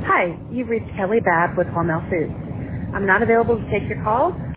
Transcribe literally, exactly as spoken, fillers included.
Hi, you've reached Kelly Babb with Hormel Foods. I'm not available to take your call,